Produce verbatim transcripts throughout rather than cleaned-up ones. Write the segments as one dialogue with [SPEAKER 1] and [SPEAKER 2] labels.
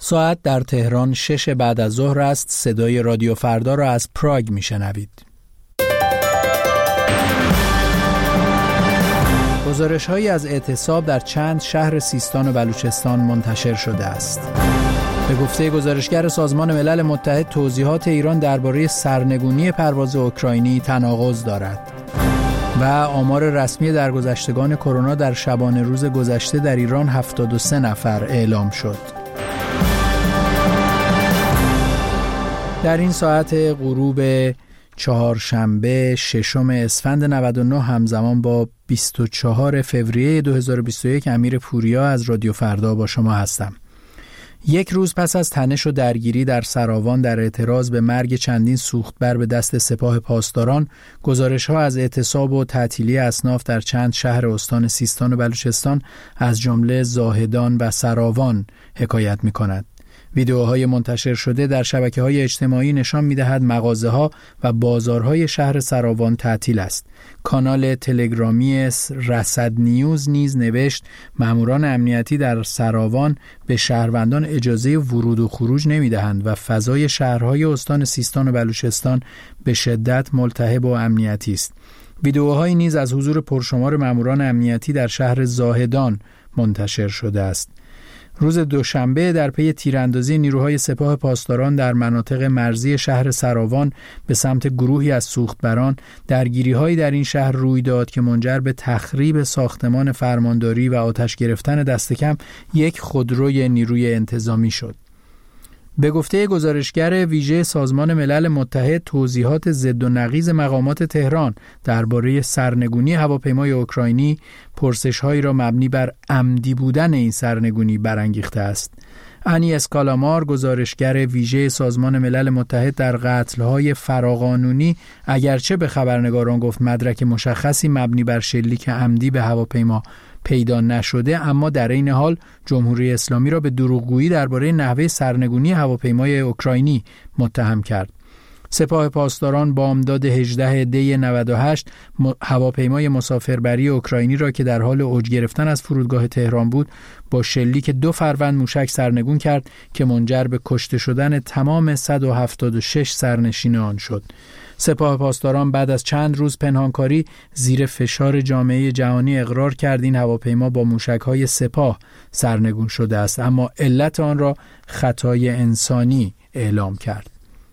[SPEAKER 1] ساعت در تهران شش بعد از ظهر است. صدای رادیو فردا را از پراگ میشنوید. گزارش‌هایی از اعتصاب در چند شهر سیستان و بلوچستان منتشر شده است. به گفته گزارشگر سازمان ملل متحد، توضیحات ایران درباره سرنگونی پرواز اوکراینی تناقض دارد. و آمار رسمی درگذشتگان کرونا در شبانه روز گذشته در ایران هفتاد و سه نفر اعلام شد. در این ساعت غروب چهارشنبه ششم اسفند نود و نه همزمان با بیست و چهارم فوریه دو هزار و بیست و یک امیر پوریا از رادیو فردا با شما هستم. یک روز پس از تنش و درگیری در سراوان در اعتراض به مرگ چندین سوختبر به دست سپاه پاسداران، گزارش‌ها از اعتصاب و تعطیلی اصناف در چند شهر استان سیستان و بلوچستان از جمله زاهدان و سراوان حکایت می‌کند. ویدیوهای منتشر شده در شبکه‌های اجتماعی نشان می‌دهد مغازه‌ها و بازارهای شهر سراوان تعطیل است. کانال تلگرامی رصد نیوز نیز نوشت ماموران امنیتی در سراوان به شهروندان اجازه ورود و خروج نمی‌دهند و فضای شهرهای استان سیستان و بلوچستان به شدت ملتهب و امنیتی است. ویدیوهایی نیز از حضور پرشمار ماموران امنیتی در شهر زاهدان منتشر شده است. روز دوشنبه در پی تیراندازی نیروهای سپاه پاسداران در مناطق مرزی شهر سراوان به سمت گروهی از سوختبران، درگیری‌هایی در این شهر روی داد که منجر به تخریب ساختمان فرمانداری و آتش گرفتن دست کم یک خودروی نیروی انتظامی شد. به گفته گزارشگر ویژه سازمان ملل متحد، توضیحات ضد و نقیض مقامات تهران درباره سرنگونی هواپیمای اوکراینی پرسش‌هایی را مبنی بر عمدی بودن این سرنگونی برانگیخته است. انی اسکالامار، گزارشگر ویژه سازمان ملل متحد در قتل‌های فراقانونی، اگرچه به خبرنگاران گفت مدرک مشخصی مبنی بر شلیک عمدی به هواپیما پیدا نشده، اما در این حال جمهوری اسلامی را به دروغگویی درباره نحوه سرنگونی هواپیمای اوکراینی متهم کرد. سپاه پاسداران بامداد هجدهم دی نود و هشت هواپیمای مسافربری اوکراینی را که در حال اوج گرفتن از فرودگاه تهران بود با شلیک دو فروند موشک سرنگون کرد که منجر به کشته شدن تمام صد و هفتاد و شش سرنشین آن شد. سپاه پاسداران بعد از چند روز پنهانکاری زیر فشار جامعه جهانی اقرار کرد این هواپیما با موشک‌های سپاه سرنگون شده است، اما علت آن را خطای انسانی اعلام کرد.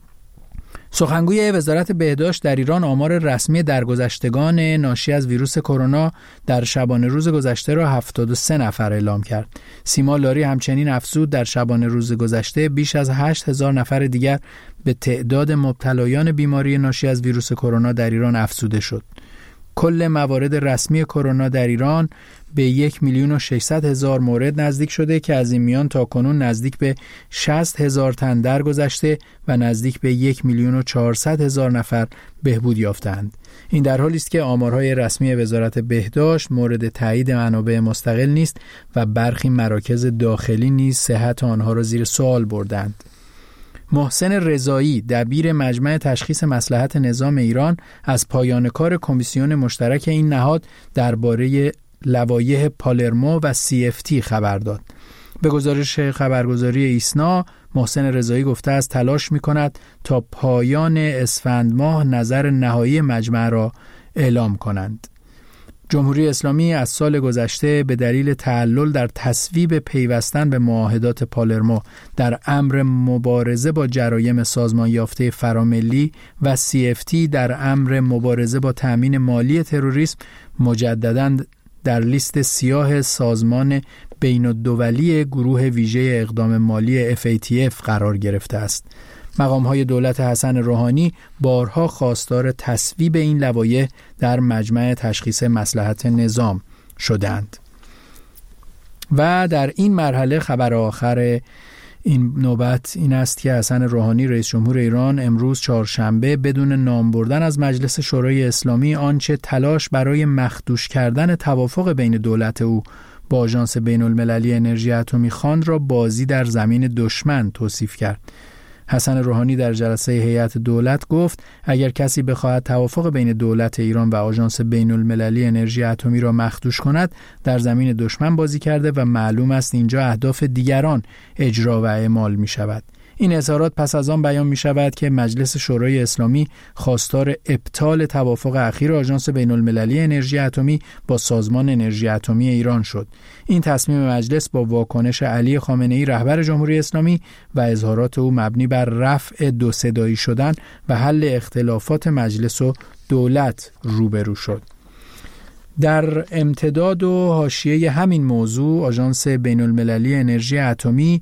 [SPEAKER 1] سخنگوی وزارت بهداشت در ایران آمار رسمی درگذشتگان ناشی از ویروس کرونا در شبانه روز گذشته را هفتاد و سه نفر اعلام کرد. سیما لاری همچنین افزود در شبانه روز گذشته بیش از هشت هزار نفر دیگر به تعداد مبتلایان بیماری ناشی از ویروس کرونا در ایران افزوده شد. کل موارد رسمی کرونا در ایران به یک میلیون و ششصد هزار مورد نزدیک شده که از این میان تا کنون نزدیک به شصت هزار تن درگذشته و نزدیک به یک میلیون و چهارصد هزار نفر بهبود یافتند. این در حالی است که آمارهای رسمی وزارت بهداشت مورد تایید منابع مستقل نیست و برخی مراکز داخلی نیز صحت آنها را زیر سوال بردند. محسن رضایی، دبیر مجمع تشخیص مصلحت نظام ایران، از پایان کار کمیسیون مشترک این نهاد درباره لوایح پالرمو و سی اف تی خبر داد. به گزارش خبرگزاری ایسنا، محسن رضایی گفته است تلاش می‌کند تا پایان اسفند ماه نظر نهایی مجمع را اعلام کنند. جمهوری اسلامی از سال گذشته به دلیل تعلل در تصویب پیوستن به معاهدات پالرمو در امر مبارزه با جرایم سازمان یافته فراملی و سی اف تی در امر مبارزه با تأمین مالی تروریسم مجدداً در لیست سیاه سازمان بین الدولی گروه ویژه اقدام مالی اف ای تی اف قرار گرفته است. مقام‌های دولت حسن روحانی بارها خواستار تصویب این لوایح در مجمع تشخیص مصلحت نظام شدند. و در این مرحله خبر آخر این نوبت این است که حسن روحانی رئیس جمهور ایران امروز چهارشنبه بدون نام بردن از مجلس شورای اسلامی آنچه تلاش برای مخدوش کردن توافق بین دولت او با آژانس بین المللی انرژی اتمی خواند را بازی در زمین دشمن توصیف کرد. حسن روحانی در جلسه هیئت دولت گفت اگر کسی بخواهد توافق بین دولت ایران و آژانس بین‌المللی انرژی اتمی را مخدوش کند در زمین دشمن بازی کرده و معلوم است اینجا اهداف دیگران اجرا و اعمال می شود. این اظهارات پس از آن بیان می شود که مجلس شورای اسلامی خواستار ابطال توافق اخیر آژانس بین‌المللی انرژی اتمی با سازمان انرژی اتمی ایران شد. این تصمیم مجلس با واکنش علی خامنه‌ای رهبر جمهوری اسلامی و اظهارات او مبنی بر رفع دو صدایی شدن و حل اختلافات مجلس و دولت روبرو شد. در امتداد و حاشیه همین موضوع آژانس بین‌المللی انرژی اتمی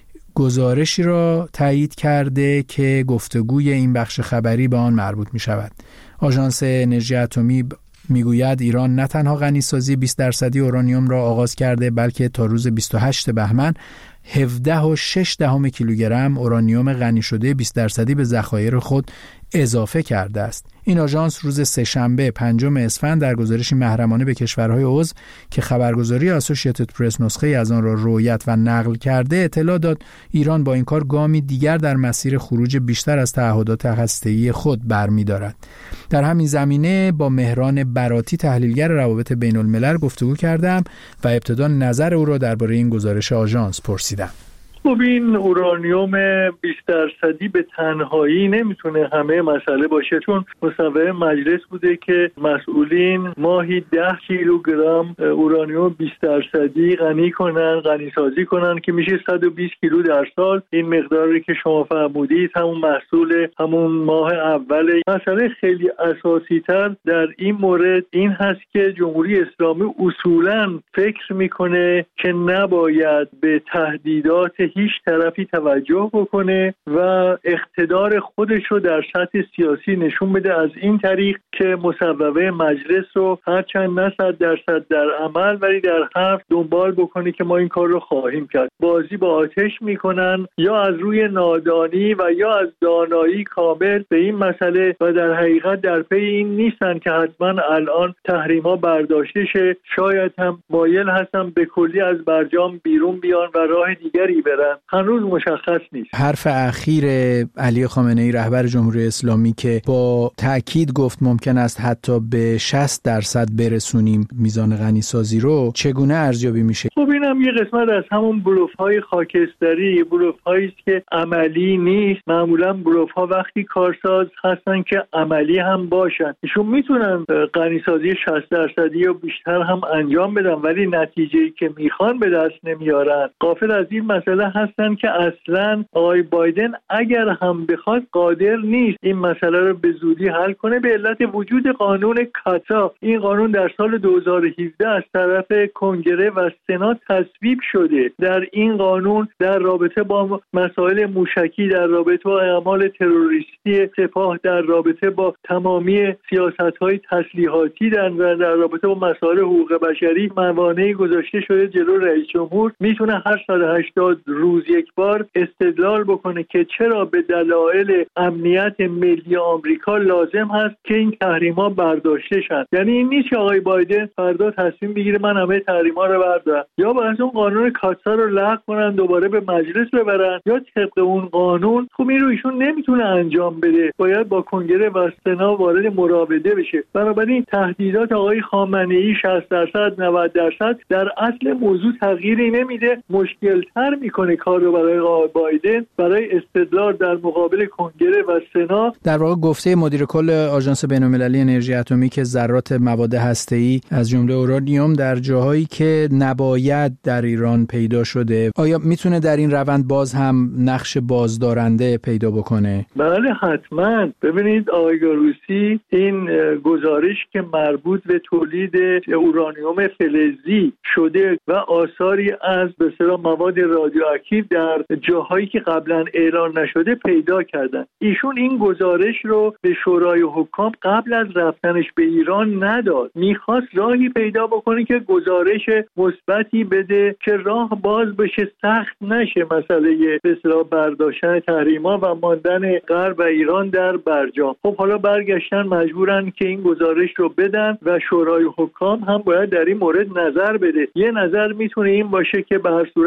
[SPEAKER 1] گزارشی را تایید کرده که گفتگوی این بخش خبری به آن مربوط می شود. آژانس انرژی اتمی میگوید ایران نه تنها غنیسازی بیست درصدی اورانیوم را آغاز کرده بلکه تا روز بیست و هشتم بهمن هفده و شش دهم کیلوگرم اورانیوم غنی شده بیست درصدی به ذخایر خود اضافه کرده است. این آژانس روز سه‌شنبه پنجم اسفند در گزارشی محرمانه به کشورهای عضو که خبرگزاری اسوسییتد پرس نسخه از آن را رویت و نقل کرده اطلاع داد ایران با این کار گامی دیگر در مسیر خروج بیشتر از تعهدات هسته‌ای خود برمی‌دارد. در همین زمینه با مهران براتی تحلیلگر روابط بین‌الملل گفتگو کردم و ابتدا نظر او را درباره این گزارش آژانس پرسیدم.
[SPEAKER 2] خب این اورانیوم بیست درصدی به تنهایی نمیتونه همه مسئله باشه، چون مصوبه مجلس بوده که مسئولین ماهی ده کیلوگرم اورانیوم بیست درصدی غنی کنن، غنی سازی کنن که میشه صد و بیست کیلو در سال. این مقداری که شما فرمودید همون محصول همون ماه اول. مسئله خیلی اساسی تر در این مورد این هست که جمهوری اسلامی اصولاً فکر میکنه که نباید به تهدیدات هیچ طرفی توجه بکنه و اقتدار خودش رو در سطح سیاسی نشون بده از این طریق که مصوبه مجلس رو هرچند نه صد درصد در عمل ولی در حرف دنبال بکنه که ما این کار رو خواهیم کرد. بازی با آتش میکنن، یا از روی نادانی و یا از دانایی کامل به این مسئله و در حقیقت در پی این نیستن که حتما الان تحریما برداشته شه. شاید هم مایل هستن به کلی از برجام بیرون بیان و راه دیگری برن. هنوز مشخص نیست.
[SPEAKER 1] حرف اخیر علی خامنه‌ای رهبر جمهوری اسلامی که با تأکید گفت ممکن است حتی به شصت درصد برسونیم میزان غنیسازی رو، چگونه ارزیابی میشه؟
[SPEAKER 2] خب اینم یه قسمت از همون بلوف‌های خاکستری، بلوف‌هایی است که عملی نیست. معمولا بلوف‌ها وقتی کارساز هستن که عملی هم باشن. ایشون میتونن غنیسازی شصت درصدی یا بیشتر هم انجام بدن ولی نتیجه‌ای که میخوان به دست نمیارن. غافل از این مسئله هستن که اصلا آقای بایدن اگر هم بخواد قادر نیست این مسئله رو به زودی حل کنه به علت وجود قانون کاتا. این قانون در سال دو هزار و هفده از طرف کنگره و سنا تصویب شده. در این قانون در رابطه با مسائل موشکی، در رابطه با اعمال تروریستی سپاه، در رابطه با تمامی سیاست‌های تسلیحاتی، در در رابطه با مسائل حقوق بشری موانعی گذاشته شده جلو رئیس جمهور. میتونه هر صد و هشتاد روز یک بار استدلال بکنه که چرا به دلایل امنیت ملی آمریکا لازم هست که این تحریما برداشته شن. یعنی این نیست که آقای بایدن فردا تصمیم بگیره من همه تحریما رو بردارم، یا باید اون قانون کاتسا رو لغو کنن دوباره به مجلس ببرن، یا طبق اون قانون. خب این رو ایشون نمیتونه انجام بده، باید با کنگره و سنا وارد مراوده بشه. بنابراین تهدیدات آقای خامنه‌ای شصت درصد نود درصد در اصل موضوع تغییری نمیده، مشکل‌تر میکنه کار رو برای آقای بایدن برای استدلال در مقابل کنگره و سنا.
[SPEAKER 1] در واقع گفته مدیر کل آژانس بین‌المللی انرژی اتمی که ذرات مواد هسته‌ای از جمله اورانیوم در جاهایی که نباید در ایران پیدا شده، آیا میتونه در این روند باز هم نقش بازدارنده پیدا بکنه؟
[SPEAKER 2] بله حتما. ببینید آقای گاروسی این گزارش که مربوط به تولید اورانیوم فلزی شده و آثاری از به اصطلاح مواد رادیواکتیو در جاهایی که قبلا اعلان نشده پیدا کردن. ایشون این گزارش رو به شورای حکام قبل از رفتنش به ایران نداد. میخواست راهی پیدا بکنه که گزارش مثبتی بده که راه باز بشه، سخت نشه مسئله به اصطلاح برداشتن تحریما و ماندن غرب و ایران در برجام. خب حالا برگشتن مجبورن که این گزارش رو بدن و شورای حکام هم باید در این مورد نظر بده. یه نظر میتونه این باشه که به هر صورت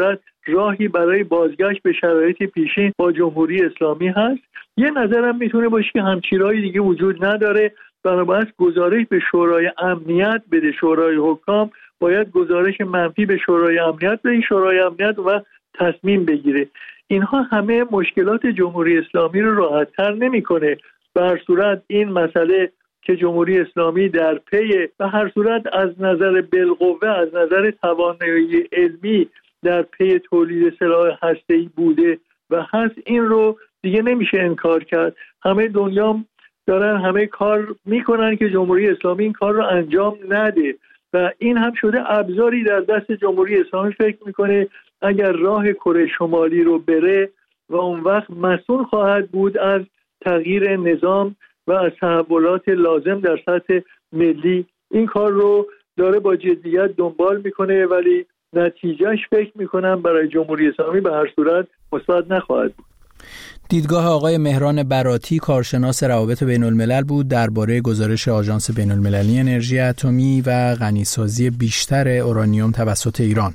[SPEAKER 2] راهی برای بازگشت به شرایط پیشین با جمهوری اسلامی هست. یه نظرم میتونه باشه که همچین راهی دیگه وجود نداره، بنابراین گزارش به شورای امنیت بده. شورای حکام باید گزارش منفی به شورای امنیت بده، شورای امنیت و تصمیم بگیره. اینها همه مشکلات جمهوری اسلامی رو راحت‌تر نمی‌کنه. به هر صورت این مسئله که جمهوری اسلامی در پی به هر صورت از نظر بالقوه، از نظر توانایی علمی در پی تولید سلاح هسته‌ای بوده و هست، این رو دیگه نمیشه انکار کرد. همه دنیا دارن همه کار میکنن که جمهوری اسلامی این کار رو انجام نده و این هم شده ابزاری در دست جمهوری اسلامی. فکر میکنه اگر راه کره شمالی رو بره و اون وقت مسئول خواهد بود از تغییر نظام و از تحولات لازم در سطح ملی. این کار رو داره با جدیت دنبال میکنه، ولی نتیجهش فکر میکنم برای جمهوری اسلامی به هر صورت مثبت نخواهد بود.
[SPEAKER 1] دیدگاه آقای مهران براتی، کارشناس روابط بین الملل بود درباره گزارش آژانس بین المللی انرژی اتمی و غنیسازی بیشتر اورانیوم توسط ایران.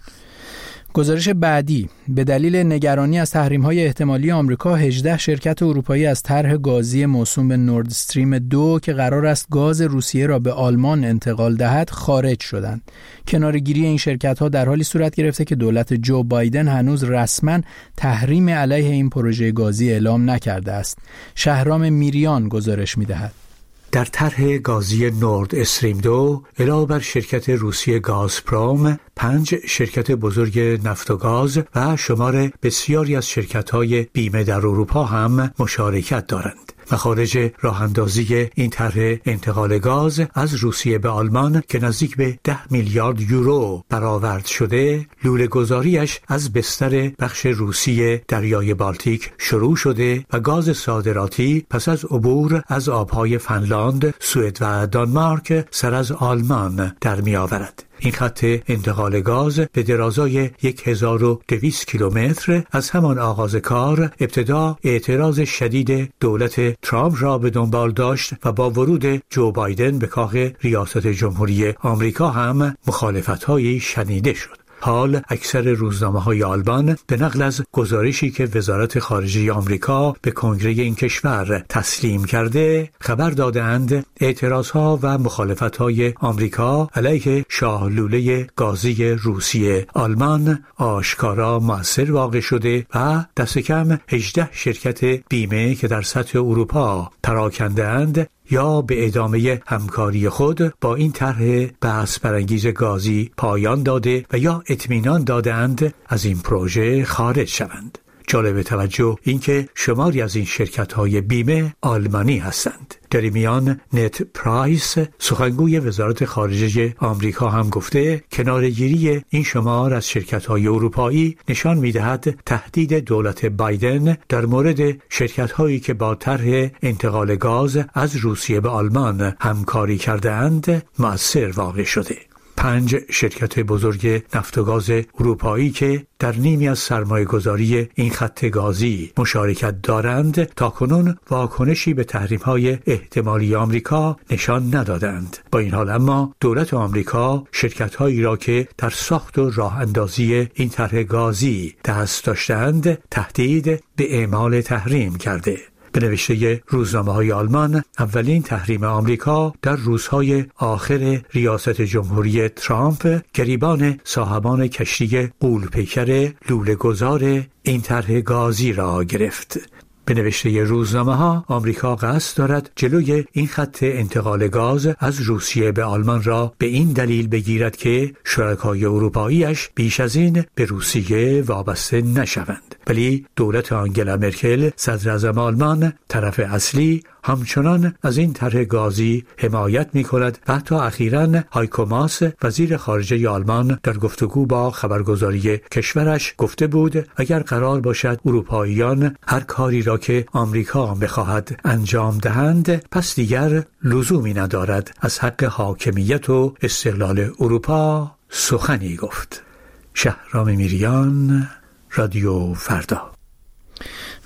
[SPEAKER 1] گزارش بعدی: به دلیل نگرانی از تحریم‌های احتمالی آمریکا، هجده شرکت اروپایی از طرح گازی موسوم به نورد استریم دو که قرار است گاز روسیه را به آلمان انتقال دهد خارج شدند. کناره‌گیری این شرکت‌ها در حالی صورت گرفته که دولت جو بایدن هنوز رسما تحریم علیه این پروژه گازی اعلام نکرده است. شهرام میریان گزارش می‌دهد.
[SPEAKER 3] در طرح گازی نورد استریم دو علاوه بر شرکت روسی گازپروم، پنج شرکت بزرگ نفت و گاز و شمار بسیاری از شرکت‌های بیمه در اروپا هم مشارکت دارند. مخارج راه‌اندازی این طرح انتقال گاز از روسیه به آلمان که نزدیک به ده میلیارد یورو برآورد شده، لوله گذاریش از بستر بخش روسیه دریای بالتیک شروع شده و گاز صادراتی پس از عبور از آبهای فنلاند، سوئد و دانمارک سر از آلمان در می آورد. این خط انتقال گاز به درازای هزار و دویست کیلومتر از همان آغاز کار ابتدا اعتراض شدید دولت ترامپ را به دنبال داشت و با ورود جو بایدن به کاخ ریاست جمهوری آمریکا هم مخالفت‌هایی شنیده شد. حال اکثر روزنامه‌های آلمان به نقل از گزارشی که وزارت خارجه آمریکا به کنگره این کشور تسلیم کرده خبر دادند اعتراضها و مخالفت‌های آمریکا علیه شاهلوله گازی روسیه آلمان آشکارا مؤثر واقع شده و دست کم هجده شرکت بیمه که در سطح اروپا پراکنده‌اند یا به ادامه همکاری خود با این طرح بحث برانگیز گازی پایان داده و یا اطمینان دادند از این پروژه خارج شوند. جالب توجه اینکه شماری از این شرکت‌های بیمه آلمانی هستند. در این میان نت پرایس، سخنگوی وزارت خارجه آمریکا، هم گفته کناره‌گیری این شمار از شرکت‌های اروپایی نشان می‌دهد تهدید دولت بایدن در مورد شرکت‌هایی که با طرح انتقال گاز از روسیه به آلمان همکاری کرده‌اند مؤثر واقع شده. پنج شرکت بزرگ نفت و گاز اروپایی که در نیمی از سرمایه‌گذاری این خط گازی مشارکت دارند تاکنون واکنشی به تحریم‌های احتمالی آمریکا نشان ندادند. با این حال اما دولت آمریکا شرکت‌هایی را که در ساخت و راه اندازی این طرح گازی دست داشتند تهدید به اعمال تحریم کرده. به نوشته روزنامه‌های آلمان، اولین تحریم آمریکا در روزهای آخر ریاست جمهوری ترامپ گریبان صاحبان کشتی غول‌پیکر لوله‌گذار این طرح گازی را گرفت. به نوشته روزنامه‌ها، آمریکا قصد دارد جلوی این خط انتقال گاز از روسیه به آلمان را به این دلیل بگیرد که شرکای اروپاییش بیش از این به روسیه وابسته نشوند. ولی دولت آنگلا مرکل، صدراعظم آلمان، طرف اصلی، همچنان از این طرح گازی حمایت می کند و حتی اخیراً هایکو ماس، وزیر خارجه آلمان، در گفتگو با خبرگزاری کشورش گفته بود اگر قرار باشد اروپاییان هر کاری را که آمریکا بخواهد انجام دهند پس دیگر لزومی ندارد از حق حاکمیت و استقلال اروپا سخنی گفت. شهرام میریان، رادیو فردا.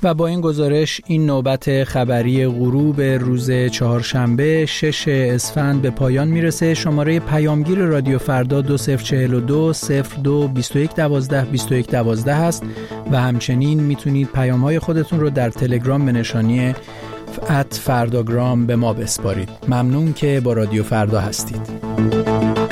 [SPEAKER 1] و با این گزارش این نوبت خبری غروب روز چهارشنبه شش اسفند به پایان میرسه. شماره پیامگیر رادیو فردا دو صفر چهل و دو صفر دو بیست و یک دوازده بیست و یک دوازده هست و همچنین میتونید پیام‌های خودتون رو در تلگرام به نشانی ات فرداگرام به ما بسپارید. ممنون که با رادیو فردا هستید.